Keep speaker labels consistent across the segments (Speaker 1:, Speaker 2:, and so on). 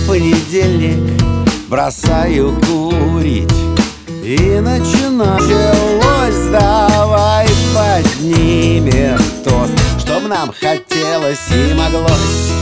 Speaker 1: понедельник бросаю курить и началось. Давай поднимем тост, чтоб нам хотелось и моглось.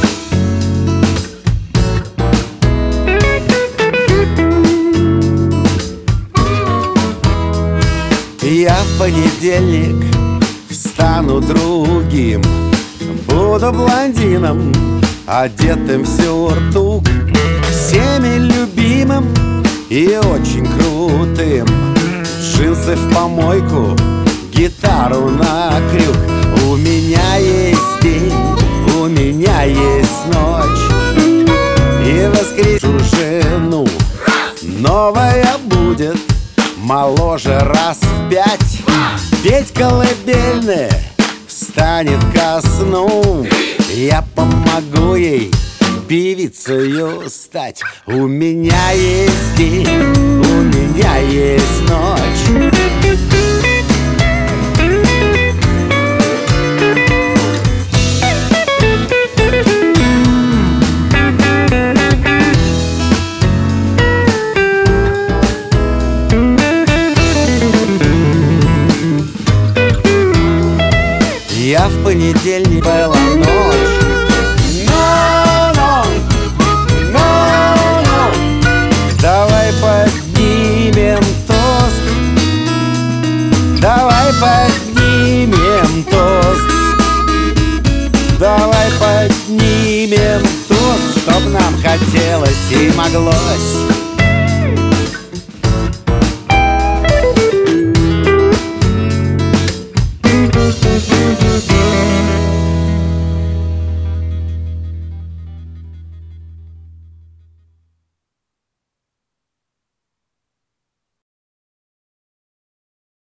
Speaker 1: Я в понедельник стану другим, буду блондином, одетым в сюртук, всеми любимым и очень крутым. Джинсы в помойку, гитару на крюк. У меня есть день, у меня есть ночь, и воскрешу жену. Новая будет, моложе раз в 5. Петь колыбельные станет ко сну. Я помогу ей певицею стать. У меня есть день, у меня есть ночь. Я в понедельник была ночь. Давай поднимем тост, давай поднимем тост, давай поднимем тост, чтоб нам хотелось и моглось.